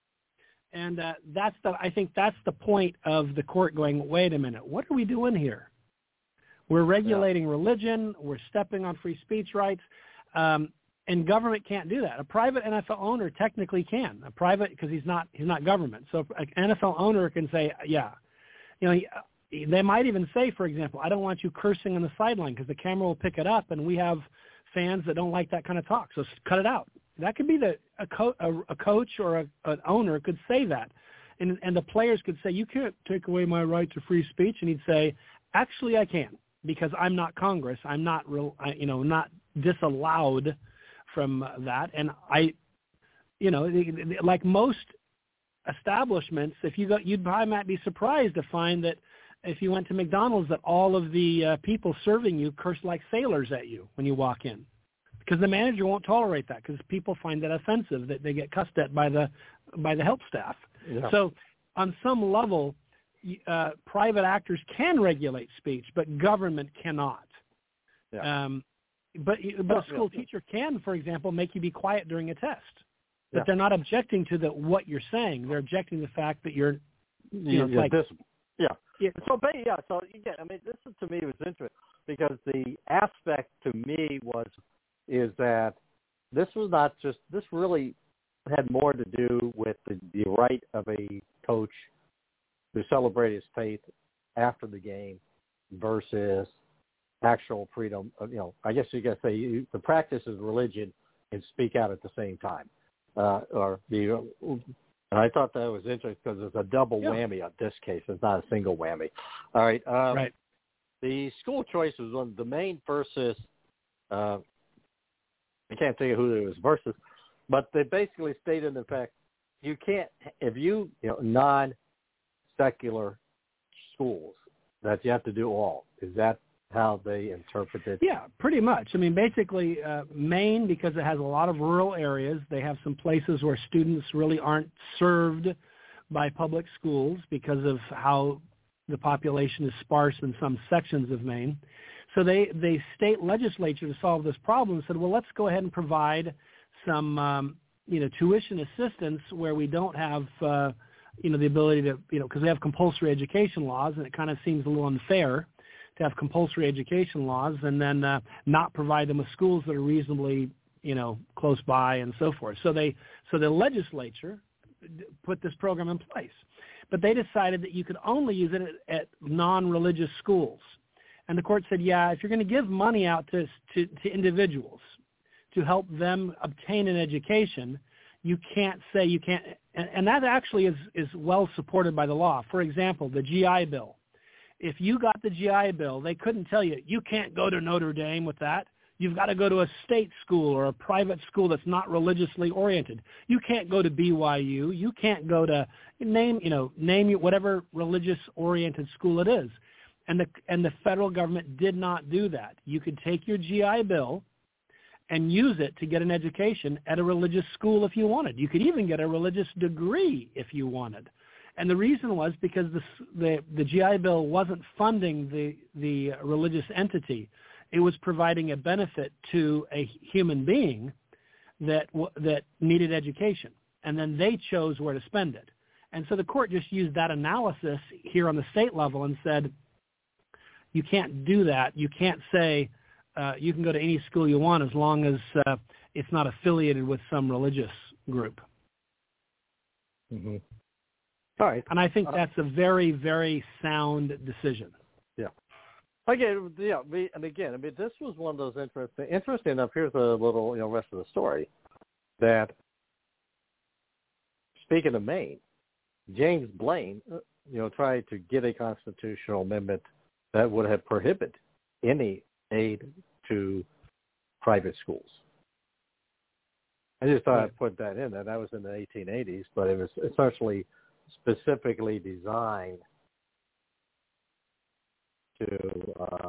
And uh, that's the, I think that's the point of the court going, wait a minute, what are we doing here? We're regulating yeah. religion. We're stepping on free speech rights. Um, and government can't do that. A private N F L owner technically can. A private, because he's not he's not government. So an N F L owner can say, yeah. You know, he, they might even say, for example, I don't want you cursing on the sideline because the camera will pick it up, and we have fans that don't like that kind of talk. So cut it out. That could be the a, co- a, a coach or a, an owner could say that. And, and the players could say, you can't take away my right to free speech. And he'd say, actually, I can, because I'm not Congress. I'm not, real, I, you know, not disallowed from that. And I, you know, like most establishments, if you go, you'd probably might be surprised to find that if you went to McDonald's, that all of the uh, people serving you curse like sailors at you when you walk in, because the manager won't tolerate that, because people find that offensive, that they get cussed at by the by the help staff. Yeah. So on some level, uh, private actors can regulate speech, but government cannot. Yeah. Um, But but a school teacher can, for example, make you be quiet during a test. But yeah. they're not objecting to the what you're saying. They're objecting to the fact that you're, you know, yeah, like, this, yeah. yeah. So yeah. So yeah. I mean, this is, to me was interesting, because the aspect to me was is that this was not just this really had more to do with the, the right of a coach to celebrate his faith after the game versus actual freedom. You know, I guess you could say you, the practice is religion and speak out at the same time. Uh, or the, and I thought that was interesting because it's a double yeah. whammy on this case. It's not a single whammy. All right. Um, right. The school choice was one of the main versus. Uh, I can't think of who it was versus, but they basically stated the fact you can't if you you know non-secular schools that you have to do all. Is that how they interpret it? Yeah, pretty much. I mean, basically, uh, Maine, because it has a lot of rural areas, they have some places where students really aren't served by public schools because of how the population is sparse in some sections of Maine. So they, the state legislature, to solve this problem, said, well, let's go ahead and provide some, um, you know, tuition assistance where we don't have, uh, you know, the ability to, you know, because we have compulsory education laws, and it kind of seems a little unfair to have compulsory education laws and then uh, not provide them with schools that are reasonably, you know, close by and so forth. So they, so the legislature put this program in place, but they decided that you could only use it at, at non-religious schools. And the court said, yeah, if you're going to give money out to, to, to individuals to help them obtain an education, you can't say you can't, and, and that actually is, is well supported by the law. For example, the G I Bill. If you got the G I Bill, they couldn't tell you, you can't go to Notre Dame with that. You've got to go to a state school or a private school that's not religiously oriented. You can't go to B Y U. You can't go to, name, you know, name whatever religious oriented school it is. And the, and the federal government did not do that. You could take your G I Bill and use it to get an education at a religious school if you wanted. You could even get a religious degree if you wanted. And the reason was because the, the, the G I Bill wasn't funding the, the religious entity. It was providing a benefit to a human being that, that needed education. And then they chose where to spend it. And so the court just used that analysis here on the state level and said, you can't do that. You can't say uh, you can go to any school you want as long as uh, it's not affiliated with some religious group. Mm-hmm. All right. And I think that's a very, very sound decision. Yeah. Again, yeah, and again, I mean, this was one of those interesting, interesting enough, here's a little, you know, rest of the story, that speaking of Maine, James Blaine, you know, tried to get a constitutional amendment that would have prohibited any aid to private schools. I just thought I'd put that in there. That was in the eighteen eighties, but it was essentially specifically designed to, uh,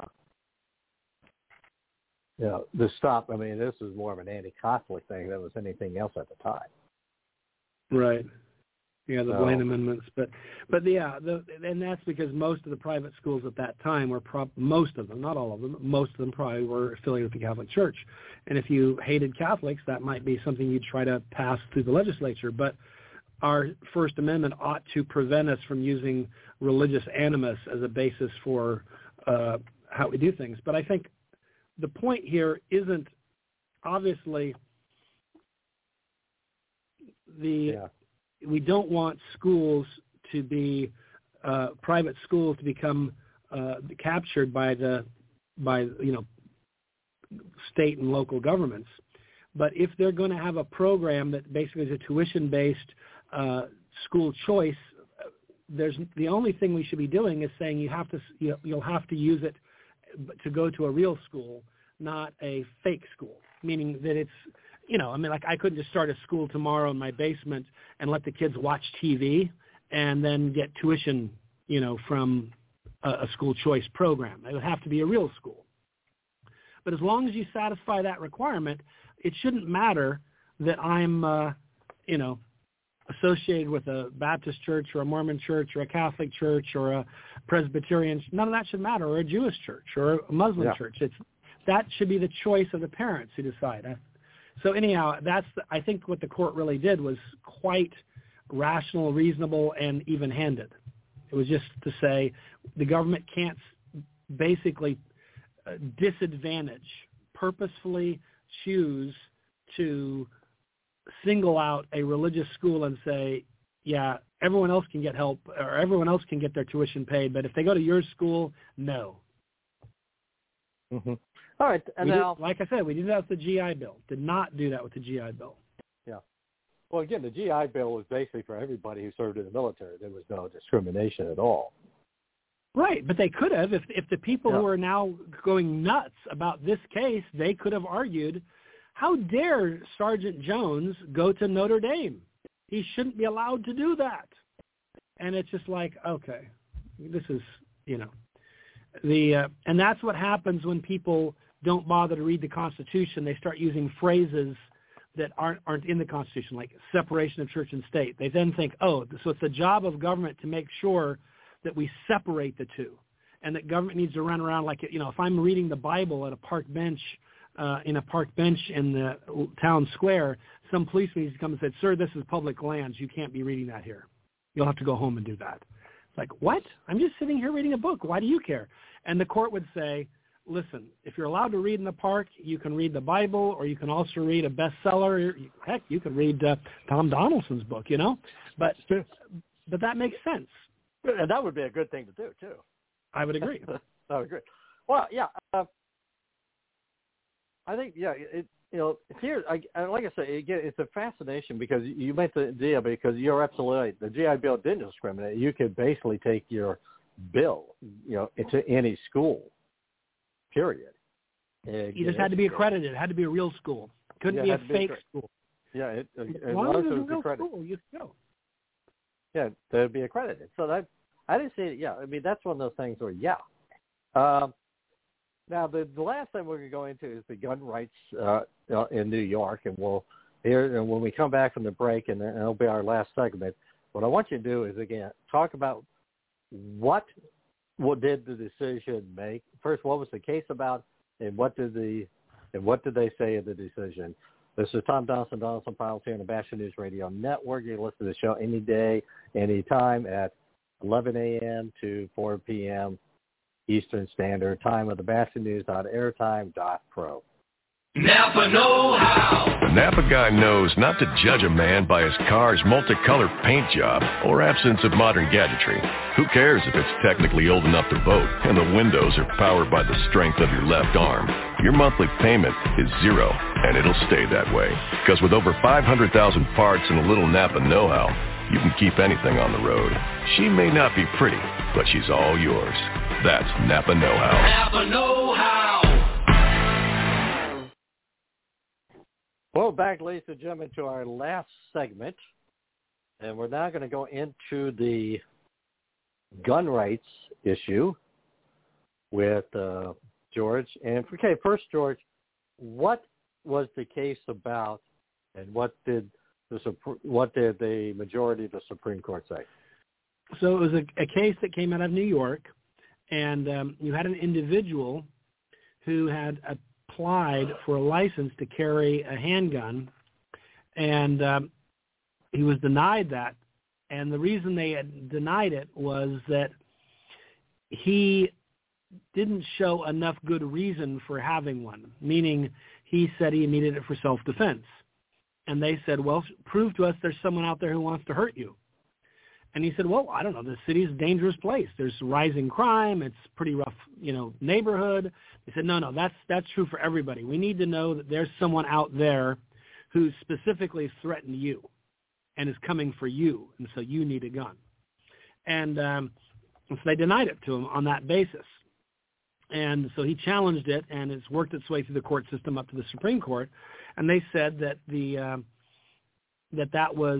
you know, to stop. I mean, this was more of an anti-Catholic thing than was anything else at the time. Right. Yeah, the No. Blaine amendments, but but yeah, the, and that's because most of the private schools at that time were prob- most of them, not all of them, most of them probably were affiliated with the Catholic Church. And if you hated Catholics, that might be something you'd try to pass through the legislature. But our First Amendment ought to prevent us from using religious animus as a basis for uh, how we do things. But I think the point here isn't obviously the. Yeah. We don't want schools to be uh, private schools to become uh, captured by the by you know state and local governments. But if they're going to have a program that basically is a tuition-based uh, school choice, there's the only thing we should be doing is saying you have to you know, you'll have to use it to go to a real school, not a fake school. Meaning that it's you know, I mean, like I couldn't just start a school tomorrow in my basement and let the kids watch T V and then get tuition, you know, from a, a school choice program. It would have to be a real school. But as long as you satisfy that requirement, it shouldn't matter that I'm, uh, you know, associated with a Baptist church or a Mormon church or a Catholic church or a Presbyterian. None of that should matter, or a Jewish church or a Muslim Yeah. church. It's that should be the choice of the parents who decide. I, So anyhow, that's the, I think what the court really did was quite rational, reasonable, and even-handed. It was just to say the government can't basically uh, disadvantage, purposefully choose to single out a religious school and say, yeah, everyone else can get help or everyone else can get their tuition paid, but if they go to your school, no. Mm-hmm. All right, and We now, did, like I said, we did that with the G I Bill. Did not do that with the G I Bill. yeah. Well, again, the G I Bill was basically for everybody who served in the military. There was no discrimination at all. Right, but they could have. If if the people Yeah. who are now going nuts about this case, they could have argued, how dare Sergeant Jones go to Notre Dame? He shouldn't be allowed to do that. And it's just like, okay, this is, you know, the uh, and that's what happens when people don't bother to read the Constitution. They start using phrases that aren't aren't in the Constitution, like separation of church and state. They then think, oh, so it's the job of government to make sure that we separate the two, and that government needs to run around like, you know, if I'm reading the Bible at a park bench, uh, in a park bench in the town square, some policeman needs to come and say, sir, this is public lands. You can't be reading that here. You'll have to go home and do that. It's like, what? I'm just sitting here reading a book. Why do you care? And the court would say, listen, if you're allowed to read in the park, you can read the Bible, or you can also read a bestseller. Heck, you could read uh, Tom Donaldson's book, you know. But but that makes sense. And that would be a good thing to do, too. I would agree. I would agree. Well, yeah. Uh, I think, yeah, it, you know, here, I, like I said, again, it's a fascination because you make the deal because you're absolutely right. The G I Bill didn't discriminate. You could basically take your bill, you know, into any school, period. And You just had to be accredited. It had to be a real school. Couldn't Yeah, be it a had to be fake accredited. school. Yeah, it, as As long long as as it it was a was real accredited. school, you could go. Yeah, they'd be accredited. So that I didn't see it. Yeah, I mean that's one of those things where yeah. Um, now the, the last thing we're going to go into is the gun rights uh, in New York, and we'll here and when we come back from the break, and it'll be our last segment. What I want you to do is again talk about what what did the decision make? First, what was the case about, and what did the and what did they say in the decision? This is Tom Donaldson, Donaldson Files here on the Bastion News Radio Network. You can listen to the show any day, any time at eleven a.m. to four p.m. Eastern Standard Time at the Bastion News dot airtime dot pro. Napa know-how. The Napa guy knows not to judge a man by his car's multicolored paint job or absence of modern gadgetry. Who cares if it's technically old enough to vote and the windows are powered by the strength of your left arm? Your monthly payment is zero, and it'll stay that way. Because with over five hundred thousand parts and a little Napa know-how, you can keep anything on the road. She may not be pretty, but she's all yours. That's Napa know-how. Napa know-how. Well, back, ladies and gentlemen, to our last segment, and we're now going to go into the gun rights issue with uh, George. And okay, first, George, what was the case about, and what did the what did the majority of the Supreme Court say? So it was a, a case that came out of New York, and um, you had an individual who had applied for a license to carry a handgun, and um, he was denied that. And the reason they had denied it was that he didn't show enough good reason for having one, meaning he said he needed it for self-defense. And they said, well, prove to us there's someone out there who wants to hurt you. And he said, well, I don't know. The city is a dangerous place. There's rising crime. It's a pretty rough, you know, neighborhood. They said, no, no, that's that's true for everybody. We need to know that there's someone out there who specifically threatened you and is coming for you, and so you need a gun. And um, so they denied it to him on that basis. And so he challenged it, and it's worked its way through the court system up to the Supreme Court. And they said that the uh, that that was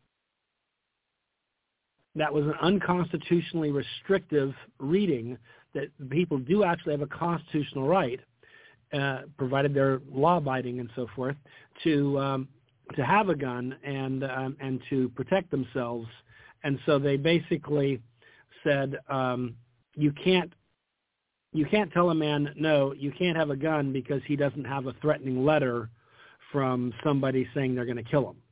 that was an unconstitutionally restrictive reading, that people do actually have a constitutional right, uh, provided they're law-abiding and so forth, to um, to have a gun and um, and to protect themselves. And so they basically said um, you can't you can't tell a man, no, you can't have a gun because he doesn't have a threatening letter from somebody saying they're going to kill him.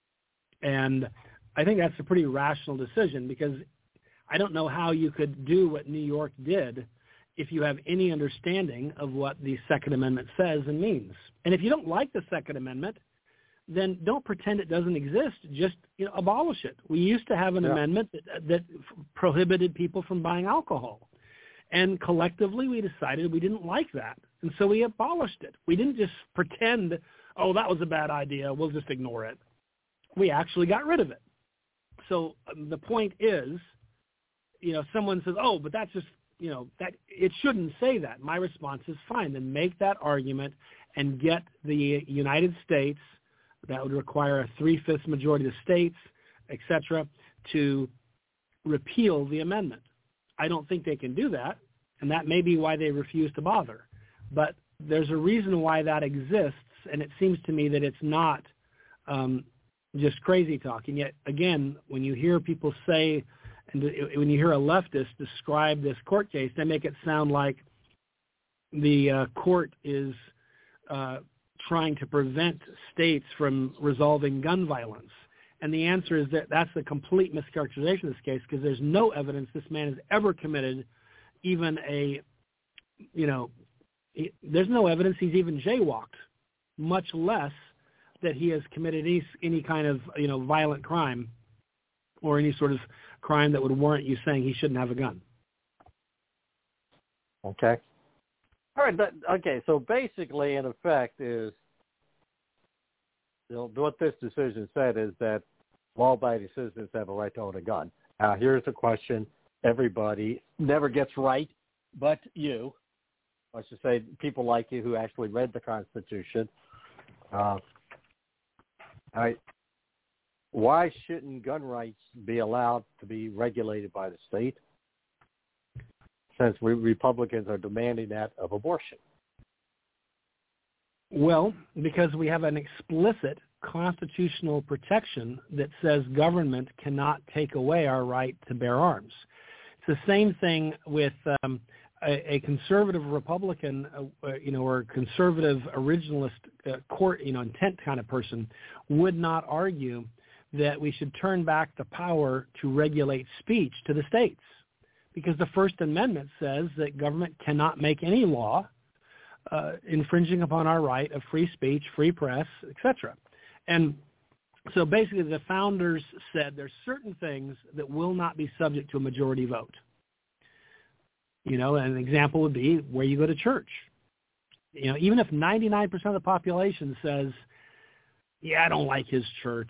And I think that's a pretty rational decision, because I don't know how you could do what New York did if you have any understanding of what the Second Amendment says and means. And if you don't like the Second Amendment, then don't pretend it doesn't exist. Just, you know, abolish it. We used to have an yeah. amendment that, that prohibited people from buying alcohol. And collectively we decided we didn't like that. And so we abolished it. We didn't just pretend, oh, that was a bad idea, we'll just ignore it. We actually got rid of it. So um, the point is, you know, someone says, oh, but that's just, you know, that it shouldn't say that. My response is, fine, then make that argument and get the United States, that would require a three-fifths majority of states, et cetera, to repeal the amendment. I don't think they can do that, and that may be why they refuse to bother. But there's a reason why that exists, and it seems to me that it's not um, just crazy talk. And yet, again, when you hear people say, and when you hear a leftist describe this court case, they make it sound like the uh, court is uh, trying to prevent states from resolving gun violence. And the answer is that that's a complete mischaracterization of this case, because there's no evidence this man has ever committed even a, you know, he, there's no evidence he's even jaywalked, much less that he has committed any, any kind of, you know, violent crime or any sort of crime that would warrant you saying he shouldn't have a gun. Okay. All right. But, okay. So basically, in effect, is, you know, what this decision said is that law-abiding citizens have a right to own a gun. Now, here's the question everybody never gets right, but you, I should say people like you who actually read the Constitution. Uh, all right. Why shouldn't gun rights be allowed to be regulated by the state, since we Republicans are demanding that of abortion? Well, because we have an explicit constitutional protection that says government cannot take away our right to bear arms. It's the same thing with um, a, a conservative Republican, uh, you know, or conservative originalist uh, court, you know, intent kind of person would not argue that we should turn back the power to regulate speech to the states, because the First Amendment says that government cannot make any law uh, infringing upon our right of free speech, free press, et cetera. And so basically the founders said there's certain things that will not be subject to a majority vote. You know, an example would be where you go to church. You know, even if ninety-nine percent of the population says, yeah, I don't like his church,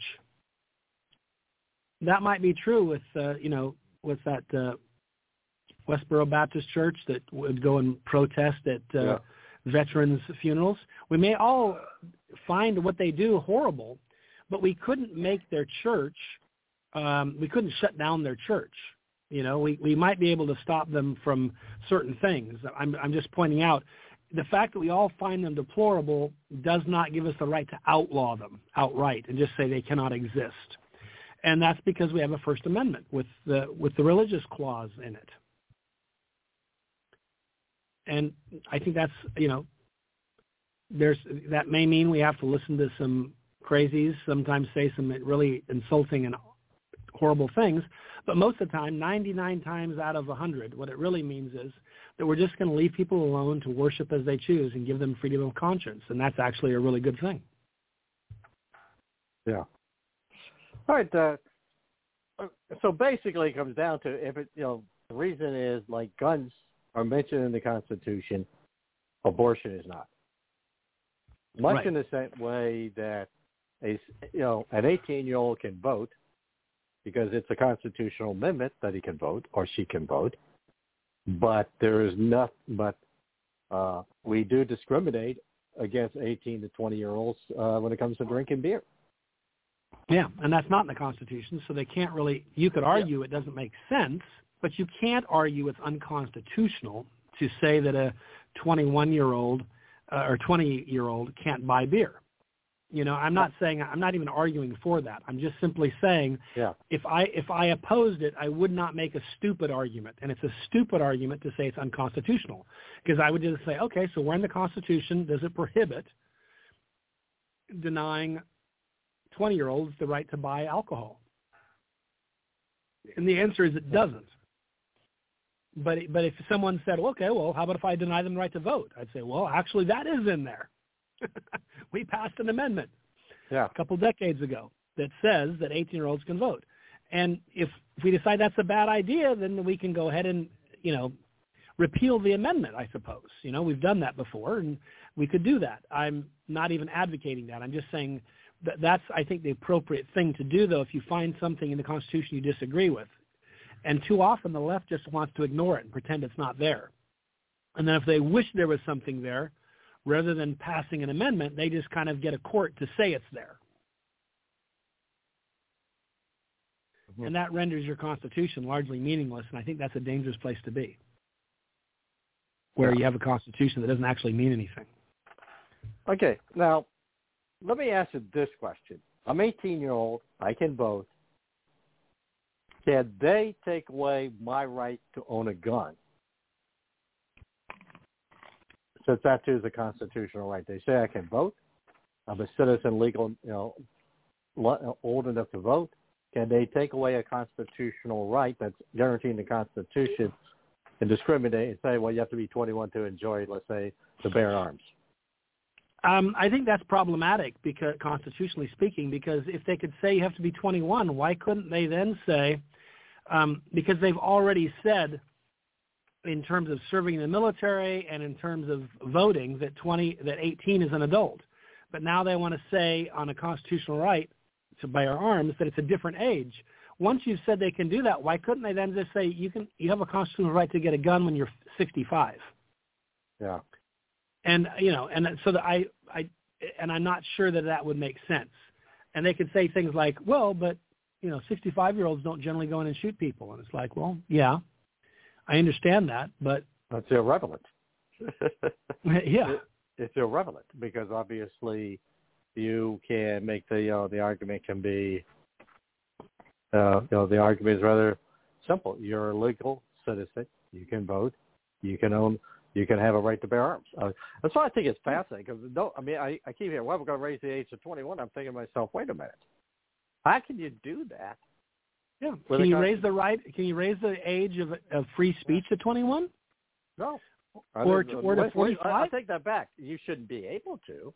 that might be true with, uh, you know, with that uh, Westboro Baptist Church that would go and protest at uh, yeah. veterans' funerals. We may all find what they do horrible, but we couldn't make their church, um, we couldn't shut down their church. You know, we, we might be able to stop them from certain things. I'm, I'm just pointing out, the fact that we all find them deplorable does not give us the right to outlaw them outright and just say they cannot exist. And that's because we have a First Amendment with the with the religious clause in it. And I think that's, you know, there's that may mean we have to listen to some crazies, sometimes say some really insulting and horrible things, but most of the time, ninety-nine times out of one hundred, what it really means is that we're just going to leave people alone to worship as they choose and give them freedom of conscience, and that's actually a really good thing. Yeah. All right. Uh, so basically, it comes down to if it, you know, the reason is like guns are mentioned in the Constitution, abortion is not. Much Right. in the same way that a you know an eighteen-year-old can vote because it's a constitutional amendment that he can vote or she can vote, but there is not. But uh, we do discriminate against eighteen to twenty-year-olds uh, when it comes to drinking beer. Yeah, and that's not in the Constitution, so they can't really, you could argue yeah. it doesn't make sense, but you can't argue it's unconstitutional to say that a twenty-one-year-old uh, or twenty-year-old can't buy beer. You know, I'm not saying, I'm not even arguing for that. I'm just simply saying yeah. if I if I opposed it, I would not make a stupid argument. And it's a stupid argument to say it's unconstitutional, because I would just say, okay, so where in the Constitution does it prohibit denying twenty-year-olds the right to buy alcohol? And the answer is it doesn't. But but if someone said, okay, well, how about if I deny them the right to vote? I'd say, well, actually, that is in there. We passed an amendment yeah. a couple decades ago that says that eighteen-year-olds can vote. And if, if we decide that's a bad idea, then we can go ahead and, you know, repeal the amendment, I suppose. You know, we've done that before, and we could do that. I'm not even advocating that. I'm just saying that that's, I think, the appropriate thing to do, though, if you find something in the Constitution you disagree with. And too often the left just wants to ignore it and pretend it's not there. And then if they wish there was something there, rather than passing an amendment, they just kind of get a court to say it's there. Mm-hmm. And that renders your Constitution largely meaningless, and I think that's a dangerous place to be, where yeah. you have a Constitution that doesn't actually mean anything. Okay, now, let me ask you this question. I'm eighteen-year-old. I can vote. Can they take away my right to own a gun? Since that too is a constitutional right. They say I can vote. I'm a citizen, legal, you know, old enough to vote. Can they take away a constitutional right that's guaranteed in the Constitution and discriminate and say, well, you have to be twenty-one to enjoy, let's say, to bear arms? Um, I think that's problematic, because constitutionally speaking, because if they could say you have to be twenty-one, why couldn't they then say, um, because they've already said in terms of serving in the military and in terms of voting that twenty, that eighteen is an adult. But now they want to say on a constitutional right to bear arms that it's a different age. Once you've said they can do that, why couldn't they then just say you can, you have a constitutional right to get a gun when you're sixty-five? Yeah. And, you know, and so that I, I, and I'm not sure that that would make sense. And they could say things like, well, but, you know, sixty-five-year-olds don't generally go in and shoot people. And it's like, well, yeah, I understand that, but that's irrelevant. yeah, it, it's irrelevant because obviously you can make the uh, the argument can be uh, you know the argument is rather simple. You're a legal citizen. You can vote. You can own. You can have a right to bear arms. Uh, that's why I think it's fascinating because no, I mean I, I keep hearing, well, we're going to raise the age to twenty-one. I'm thinking to myself, wait a minute, how can you do that? Yeah. Can you raise the right? Can you raise the age of, of free speech to twenty-one? No. Or to, or to forty-five? I take that back. You shouldn't be able to.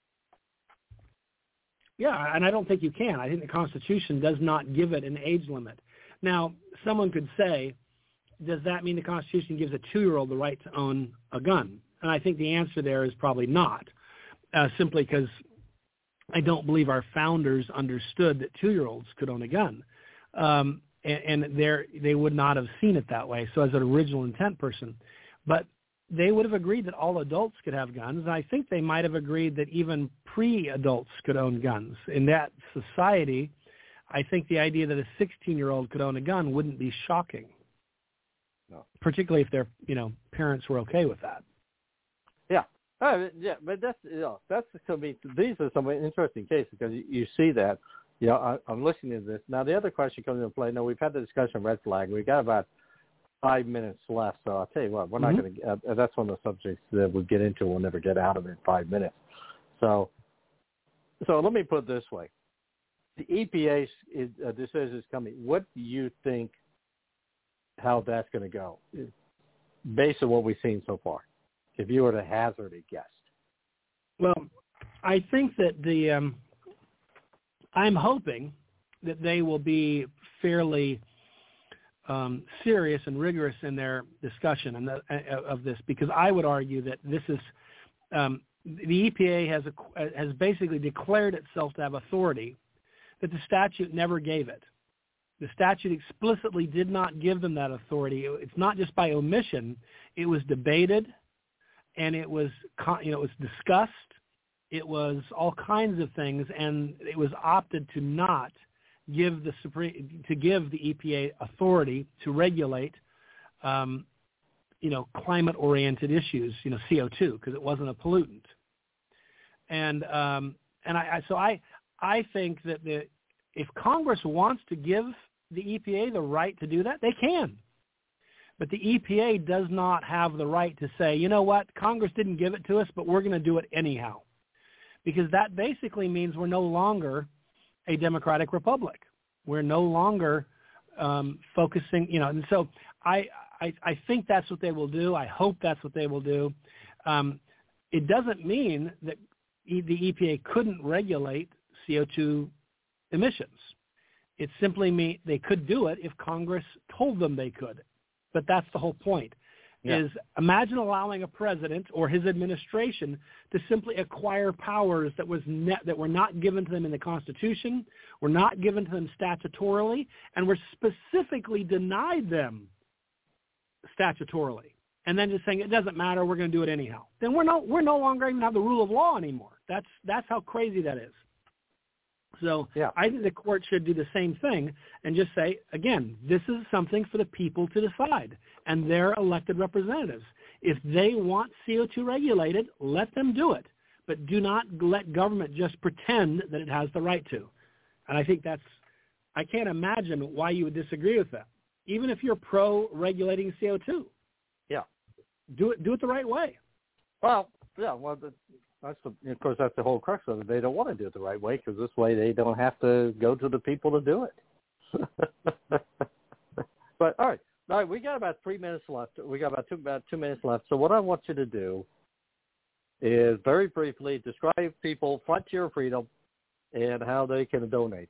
Yeah, and I don't think you can. I think the Constitution does not give it an age limit. Now, someone could say, does that mean the Constitution gives a two-year-old the right to own a gun? And I think the answer there is probably not, uh, simply because I don't believe our founders understood that two-year-olds could own a gun. Um, and and they would not have seen it that way, so as an original intent person. But they would have agreed that all adults could have guns, and I think they might have agreed that even pre-adults could own guns. In that society, I think the idea that a sixteen-year-old could own a gun wouldn't be shocking, no. particularly if their you know parents were okay with that. Yeah. Uh, yeah, but that's you know that's going to be these are some interesting cases because you, you see that. You know, I, I'm listening to this now. The other question comes into play. No, we've had the discussion of red flag. We've got about five minutes left, so I'll tell you what, we're mm-hmm. not going to. Uh, that's one of the subjects that we get into. We'll never get out of it in five minutes. So, so let me put it this way: the E P A's is, uh, decision is coming. What do you think? How that's going to go, based on what we've seen so far? If you were to hazard a guess. Well, I think that the um, I'm hoping that they will be fairly um, serious and rigorous in their discussion and the, uh, of this, because I would argue that this is um, the E P A has a, has basically declared itself to have authority that the statute never gave it. The statute explicitly did not give them that authority. It's not just by omission. It was debated. And it was, you know, it was discussed. It was all kinds of things, and it was opted to not give the Supreme to give the E P A authority to regulate, um, you know, climate-oriented issues, you know, C O two, because it wasn't a pollutant. And um, and I, I so I I think that the if Congress wants to give the E P A the right to do that, they can. But the E P A does not have the right to say, you know what, Congress didn't give it to us, but we're going to do it anyhow. Because that basically means we're no longer a democratic republic. We're no longer um, focusing, you know, and so I, I I think that's what they will do. I hope that's what they will do. Um, it doesn't mean that e- the E P A couldn't regulate C O two emissions. It simply means they could do it if Congress told them they could. But that's the whole point, yeah. is imagine allowing a president or his administration to simply acquire powers that was ne- that were not given to them in the Constitution, were not given to them statutorily, and were specifically denied them statutorily. And then just saying it doesn't matter, we're going to do it anyhow. Then we're no we're no longer even have the rule of law anymore. That's that's how crazy that is. So yeah. I think the court should do the same thing and just say, again, this is something for the people to decide and their elected representatives. If they want C O two regulated, let them do it. But do not let government just pretend that it has the right to. And I think that's, I can't imagine why you would disagree with that. Even if you're pro-regulating C O two. Yeah. Do it, do it the right way. Well, yeah, well, the, That's the, of course, that's the whole crux of it. They don't want to do it the right way because this way they don't have to go to the people to do it. But all right, all right, we got about three minutes left. We got about two about two minutes left. So what I want you to do is very briefly describe people Frontier Freedom and how they can donate.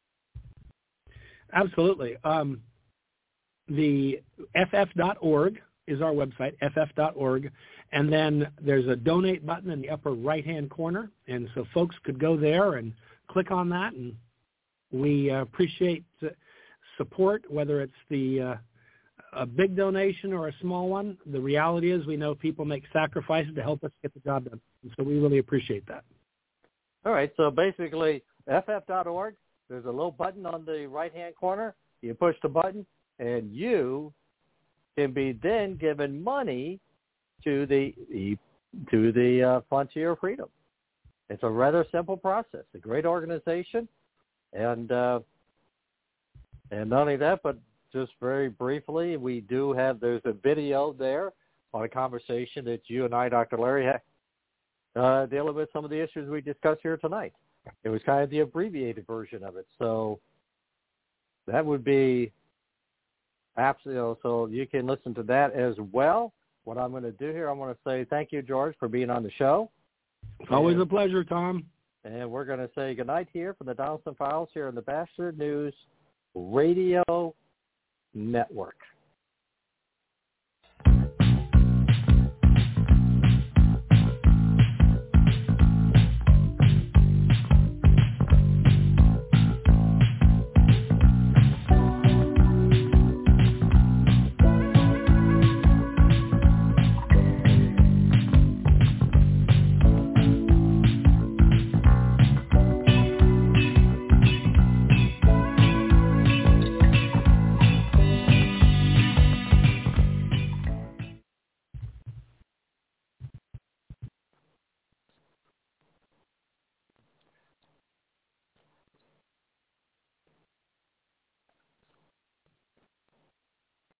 Absolutely. Um, the F F dot org is our website, F F dot org. And then there's a donate button in the upper right-hand corner. And so folks could go there and click on that. And we uh, appreciate uh, support, whether it's the uh, a big donation or a small one. The reality is we know people make sacrifices to help us get the job done. And so we really appreciate that. All right. So basically, F F dot org, there's a little button on the right-hand corner. You push the button, and you can be then given money to the to the uh, Frontier of Freedom. It's a rather simple process. A great organization, and uh, and not only that, but just very briefly, we do have there's a video there on a conversation that you and I, Doctor Larry, had uh, dealing with some of the issues we discussed here tonight. It was kind of the abbreviated version of it, so that would be absolutely. So you can listen to that as well. What I'm going to do here, I want to say thank you, George, for being on the show. Always and, a pleasure, Tom. And we're going to say goodnight here from the Donaldson Files here on the Bachelor News Radio Network.